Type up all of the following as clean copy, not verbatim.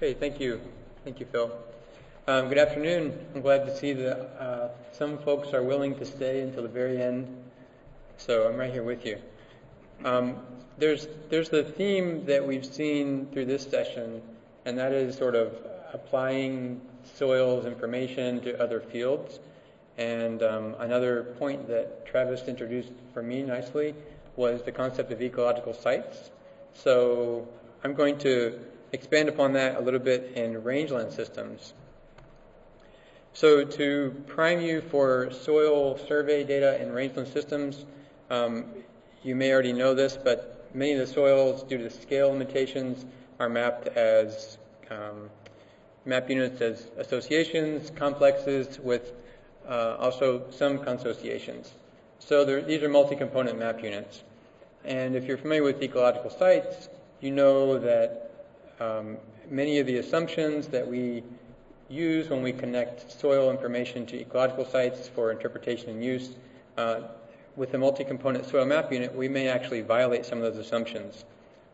Okay, thank you. Thank you, Phil. Good afternoon. I'm glad to see that some folks are willing to stay until the very end, so I'm right here with you. There's the theme that we've seen through this session, and that is sort of applying soils information to other fields. And another point that Travis introduced for me nicely was the concept of ecological sites. So I'm going to expand upon that a little bit in rangeland systems. So to prime you for soil survey data in rangeland systems, you may already know this, but many of the soils, due to scale limitations, are mapped as map units as associations, complexes, with also some consociations. So these are multi-component map units. And if you're familiar with ecological sites, you know that many of the assumptions that we use when we connect soil information to ecological sites for interpretation and use, with a multi-component soil map unit, we may actually violate some of those assumptions.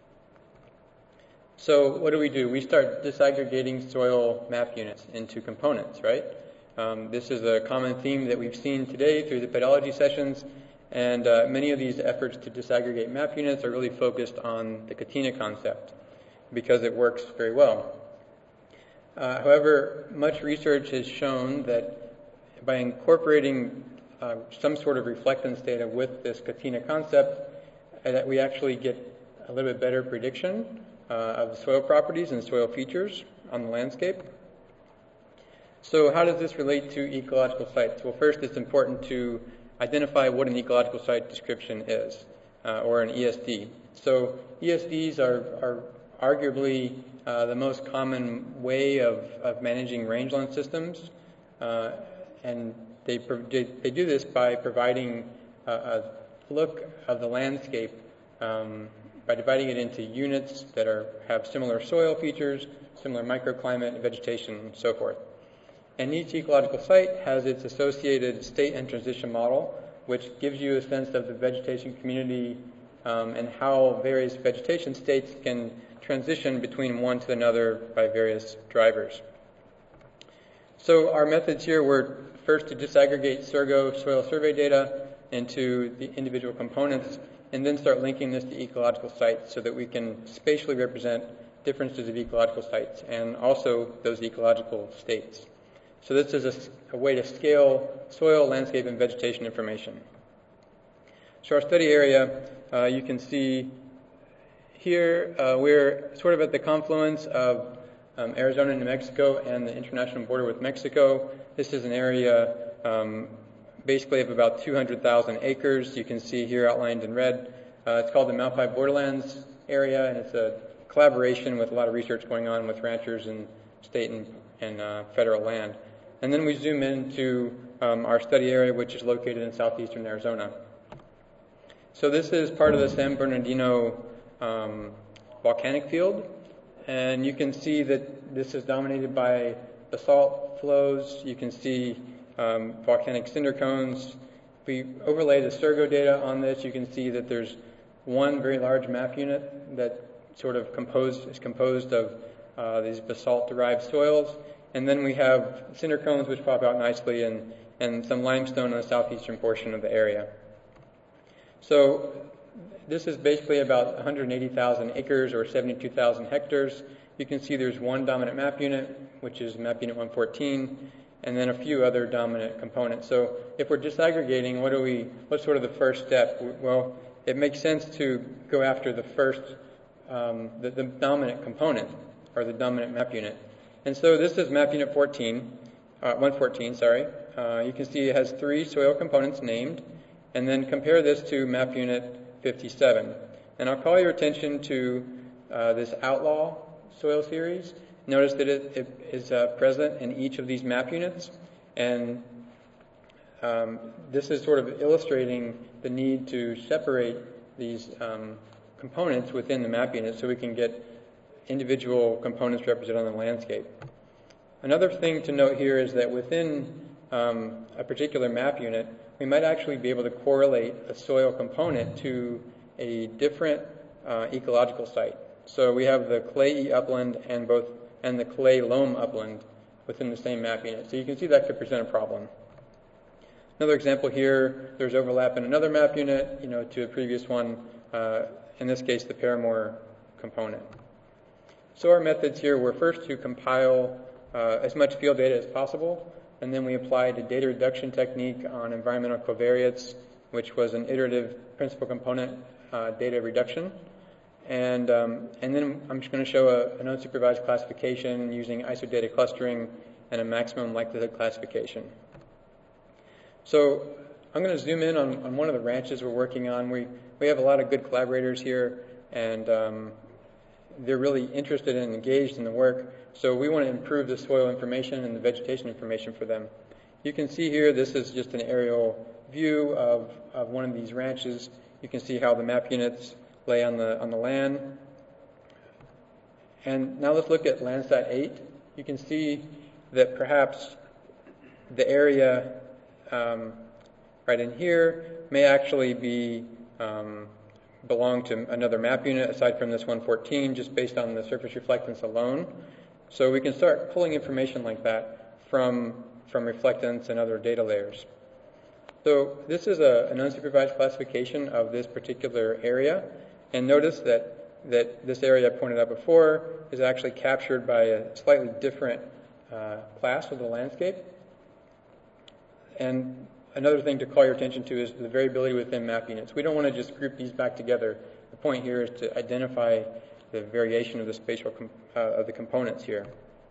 So what do? We start disaggregating soil map units into components, right? This is a common theme that we've seen today through the pedology sessions, and many of these efforts to disaggregate map units are really focused on the Catena concept because it works very well. However, much research has shown that by incorporating some sort of reflectance data with this Catena concept, that we actually get a little bit better prediction of soil properties and soil features on the landscape. So how does this relate to ecological sites? Well, first it's important to identify what an ecological site description is, or an ESD. So ESDs are arguably the most common way of managing rangeland systems, and they do this by providing a look of the landscape by dividing it into units that have similar soil features, similar microclimate, vegetation, and so forth. And each ecological site has its associated state and transition model, which gives you a sense of the vegetation community and how various vegetation states can transition between one to another by various drivers. So our methods here were first to disaggregate SURGO soil survey data into the individual components, and then start linking this to ecological sites so that we can spatially represent differences of ecological sites and also those ecological states. So this is a way to scale soil, landscape, and vegetation information. So our study area, you can see here, we're sort of at the confluence of Arizona and New Mexico and the international border with Mexico. This is an area basically of about 200,000 acres. You can see here outlined in red. It's called the Malpai Borderlands area, and it's a collaboration with a lot of research going on with ranchers and state and federal land. And then we zoom into our study area, which is located in southeastern Arizona. So this is part of the San Bernardino volcanic field, and you can see that this is dominated by basalt flows. You can see volcanic cinder cones. If we overlay the SURGO data on this, you can see that there's one very large map unit that sort of is composed of these basalt-derived soils, and then we have cinder cones which pop out nicely and some limestone in the southeastern portion of the area. So this is basically about 180,000 acres or 72,000 hectares. You can see there's one dominant map unit, which is map unit 114, and then a few other dominant components. So if we're disaggregating, what's sort of the first step? Well, it makes sense to go after the first, the dominant component, or the dominant map unit. And so this is map unit 114, sorry. You can see it has 3 soil components named, and then compare this to map unit 57. And I'll call your attention to this outlaw soil series. Notice that it is present in each of these map units, and this is sort of illustrating the need to separate these components within the map unit so we can get individual components represented on the landscape. Another thing to note here is that within a particular map unit, we might actually be able to correlate a soil component to a different ecological site. So we have the clayey upland and both and the clay loam upland within the same map unit. So you can see that could present a problem. Another example here, there's overlap in another map unit, to a previous one, in this case the Paramore component. So our methods here were first to compile as much field data as possible, and then we applied a data reduction technique on environmental covariates, which was an iterative principal component data reduction. And then I'm just going to show an unsupervised classification using isodata clustering and a maximum likelihood classification. So I'm going to zoom in on one of the ranches we're working on. We have a lot of good collaborators here, and they're really interested and engaged in the work. So we want to improve the soil information and the vegetation information for them. You can see here, this is just an aerial view of one of these ranches. You can see how the map units lay on the land. And now let's look at Landsat 8. You can see that perhaps the area right in here may actually belong to another map unit aside from this 114, just based on the surface reflectance alone. So we can start pulling information like that from reflectance and other data layers. So this is an unsupervised classification of this particular area, and notice that this area I pointed out before is actually captured by a slightly different class of the landscape. And another thing to call your attention to is the variability within map units. We don't want to just group these back together. The point here is to identify the variation of the spatial of the components here.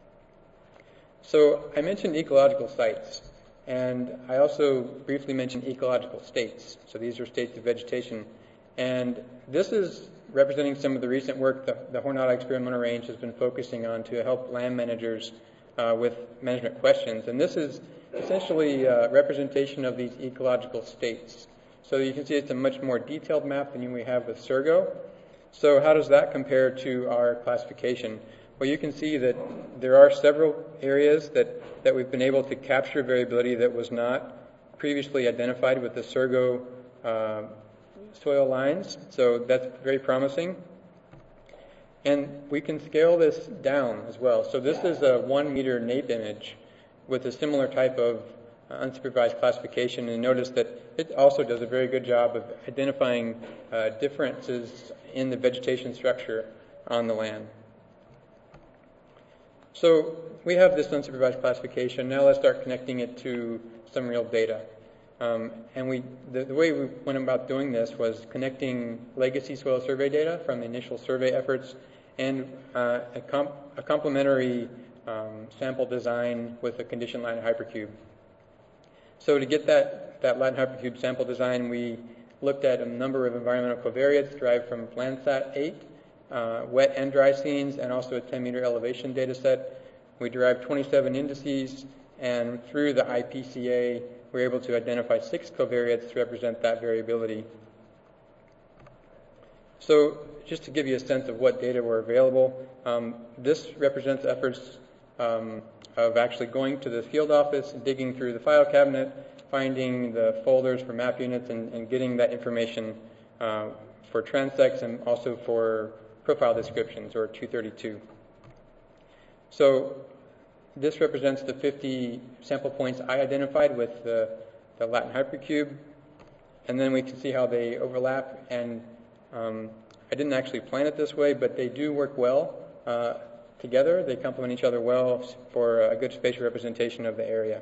So I mentioned ecological sites, and I also briefly mentioned ecological states. So these are states of vegetation. And this is representing some of the recent work the Jornada Experimental Range has been focusing on to help land managers with management questions. And this is essentially a representation of these ecological states. So you can see it's a much more detailed map than we have with Surgo. So how does that compare to our classification? Well, you can see that there are several areas that we've been able to capture variability that was not previously identified with the Surgo soil lines. So that's very promising. And we can scale this down as well. So this is a 1 meter NAPE image with a similar type of unsupervised classification, and notice that it also does a very good job of identifying differences in the vegetation structure on the land. So we have this unsupervised classification. Now let's start connecting it to some real data. And the way we went about doing this was connecting legacy soil survey data from the initial survey efforts and a complementary sample design with a condition Latin hypercube. So to get that Latin hypercube sample design, we looked at a number of environmental covariates derived from Landsat 8, wet and dry scenes, and also a 10-meter elevation data set. We derived 27 indices, and through the IPCA, we were able to identify 6 covariates to represent that variability. So just to give you a sense of what data were available, this represents efforts of actually going to the field office, digging through the file cabinet, finding the folders for map units, and getting that information for transects and also for profile descriptions, or 232. So this represents the 50 sample points I identified with the Latin hypercube, and then we can see how they overlap. And I didn't actually plan it this way, but they do work well together. They complement each other well for a good spatial representation of the area.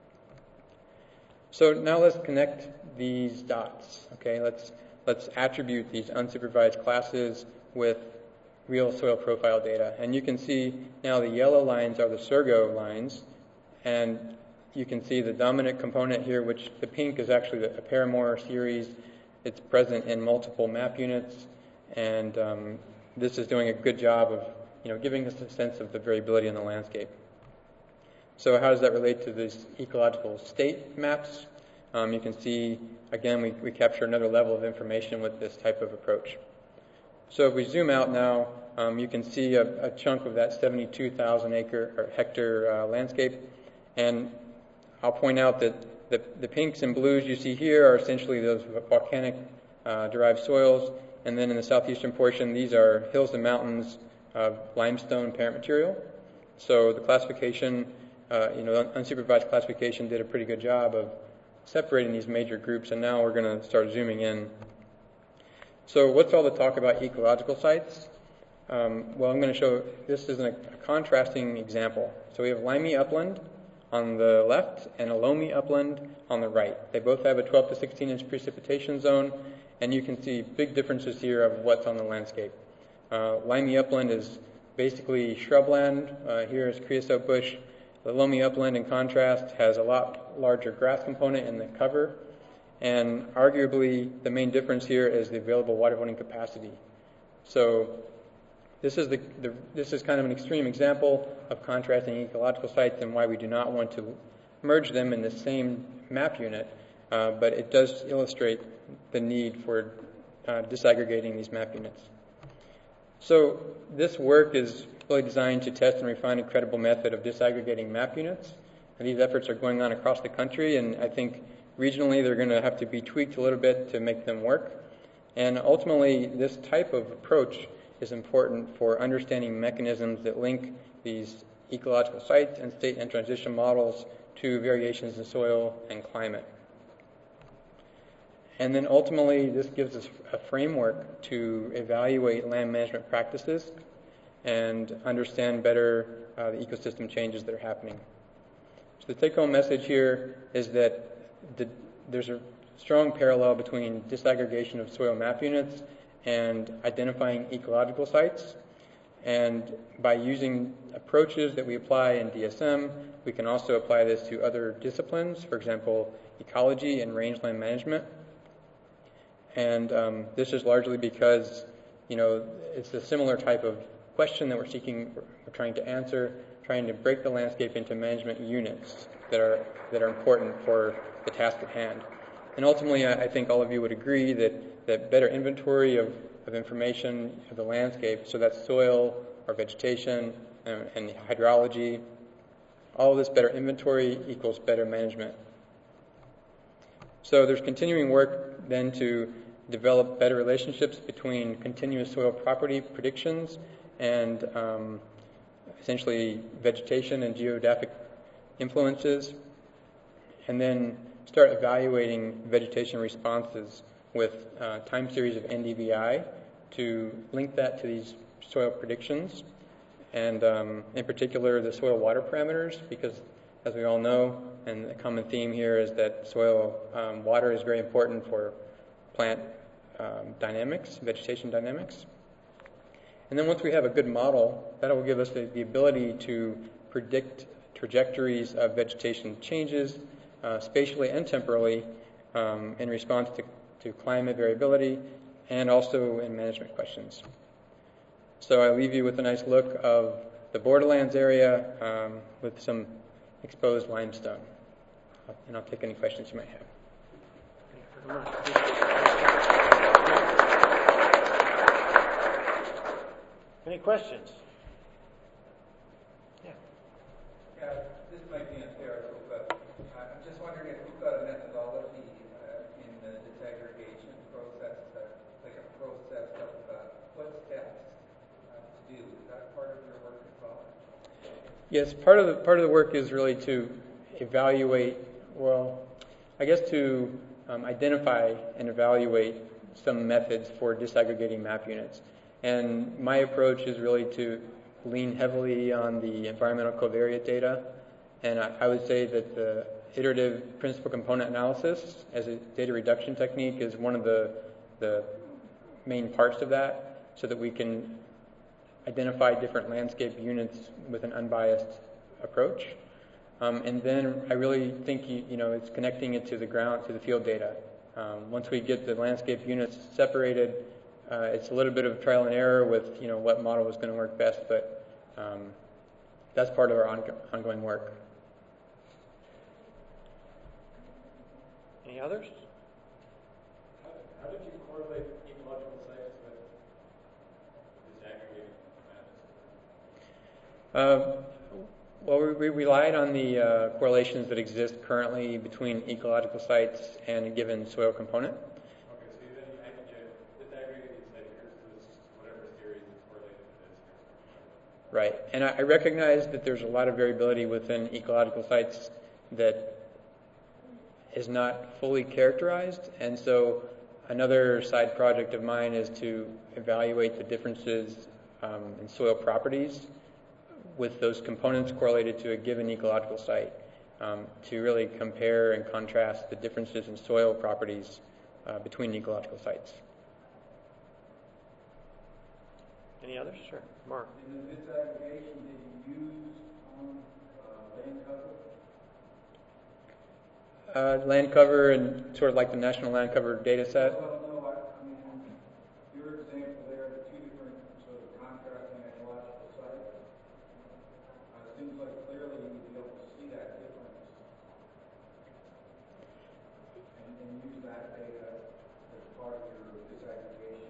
So now let's connect these dots. Okay, let's attribute these unsupervised classes with real soil profile data. And you can see now the yellow lines are the Surgo lines, and you can see the dominant component here, which the pink is actually a Paramore series. It's present in multiple map units, and this is doing a good job of giving us a sense of the variability in the landscape. So how does that relate to these ecological state maps? You can see, again, we capture another level of information with this type of approach. So if we zoom out now, you can see a chunk of that 72,000 acre or hectare landscape. And I'll point out that the pinks and blues you see here are essentially those volcanic derived soils. And then in the southeastern portion, these are hills and mountains of limestone parent material. So the classification, unsupervised classification did a pretty good job of separating these major groups, and now we're going to start zooming in. So what's all the talk about ecological sites? Well, I'm going to show, this is a contrasting example. So we have limey upland on the left and a loamy upland on the right. They both have a 12 to 16 inch precipitation zone, and you can see big differences here of what's on the landscape. Limey upland is basically shrubland. Here is creosote bush. The loamy upland, in contrast, has a lot larger grass component in the cover, and arguably the main difference here is the available water holding capacity. So this is kind of an extreme example of contrasting ecological sites and why we do not want to merge them in the same map unit, but it does illustrate the need for disaggregating these map units. So this work is really designed to test and refine a credible method of disaggregating map units. And these efforts are going on across the country, and I think regionally they're going to have to be tweaked a little bit to make them work. And ultimately, this type of approach is important for understanding mechanisms that link these ecological sites and state and transition models to variations in soil and climate. And then ultimately, this gives us a framework to evaluate land management practices and understand better the ecosystem changes that are happening. So the take-home message here is that there's a strong parallel between disaggregation of soil map units and identifying ecological sites. And by using approaches that we apply in DSM, we can also apply this to other disciplines, for example, ecology and rangeland management. And this is largely because, it's a similar type of question that we're trying to answer, trying to break the landscape into management units that are important for the task at hand. And ultimately, I think all of you would agree that better inventory of information of the landscape, so that's soil or vegetation and hydrology, all of this better inventory equals better management. So there's continuing work then to develop better relationships between continuous soil property predictions and essentially vegetation and geodaphic influences, and then start evaluating vegetation responses with time series of NDVI to link that to these soil predictions, and in particular the soil water parameters, because as we all know, and the common theme here is that soil water is very important for plant dynamics, vegetation dynamics. And then once we have a good model, that will give us the ability to predict trajectories of vegetation changes spatially and temporally in response to climate variability and also in management questions. So I leave you with a nice look of the borderlands area with some exposed limestone. And I'll take any questions you might have. Any questions? Yeah, this might be unfair, but I'm just wondering if you've got a methodology in the disaggregation process, like a process of what steps to do. Is that part of your work as well? Yes, part of the work is really to evaluate, to identify and evaluate some methods for disaggregating map units. And my approach is really to lean heavily on the environmental covariate data. And I would say that the iterative principal component analysis as a data reduction technique is one of the main parts of that, so that we can identify different landscape units with an unbiased approach. And then I really think it's connecting it to the ground, to the field data. Once we get the landscape units separated, it's a little bit of trial and error with what model is going to work best, but that's part of our ongoing work. Any others? How did you correlate ecological sites with disaggregating maps? Well, we relied on the correlations that exist currently between ecological sites and a given soil component. Okay, so then I can get disaggregated and say, here's this, whatever series is correlated to this. Right, and I recognize that there's a lot of variability within ecological sites that is not fully characterized, and so another side project of mine is to evaluate the differences in soil properties with those components correlated to a given ecological site, to really compare and contrast the differences in soil properties between ecological sites. Any others? Sure. Mark. In the disaggregation, did you use land cover? Land cover and sort of like the National Land Cover data set. Well, no, I mean, your example there, the two different sort of contrasting ecological sites, it seems like clearly you would be able to see that difference and use that data as part of your disaggregation.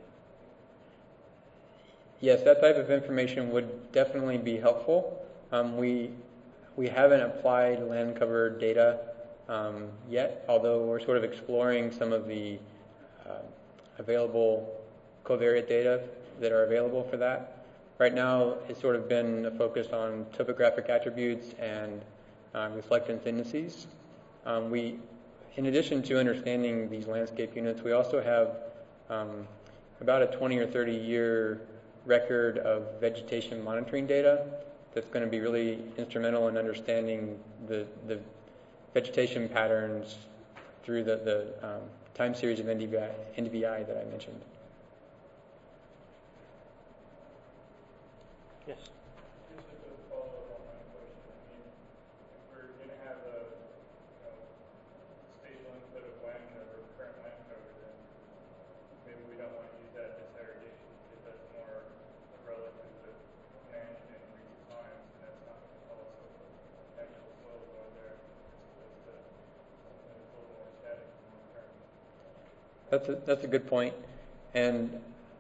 Yes, that type of information would definitely be helpful. We haven't applied land cover data yet, although we're sort of exploring some of the available covariate data that are available for that. Right now, it's sort of been focused on topographic attributes and reflectance indices. In addition to understanding these landscape units, we also have about a 20 or 30 year record of vegetation monitoring data that's going to be really instrumental in understanding the vegetation patterns through the time series of NDVI that I mentioned. Yes. Just to follow up on that question, I mean, if we're going to have a spatial input of land cover, current land cover, then maybe we don't want to use that disaggregation because that's more relative to management in recent times, and that's not going to tell us what the actual soils are there, as opposed to something that's a little more static and more current. That's a good point, and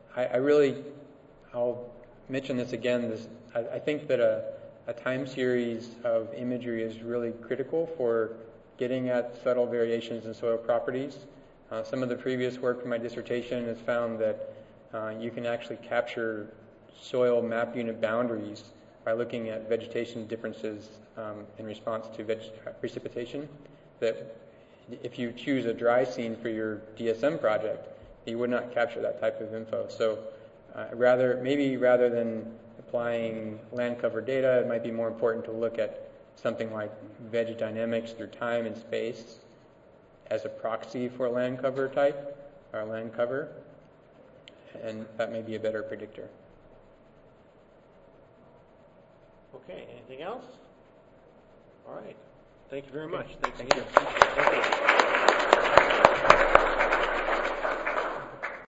I'll mention this again. I think that a time series of imagery is really critical for getting at subtle variations in soil properties. Some of the previous work from my dissertation has found that you can actually capture soil map unit boundaries by looking at vegetation differences in response to precipitation. That if you choose a dry scene for your DSM project, you would not capture that type of info. So rather than applying land cover data, it might be more important to look at something like vegedynamics through time and space as a proxy for a land cover type, or land cover, and that may be a better predictor. Okay, anything else? All right. Thank you very much. Thanks Thank again. you. Thank you.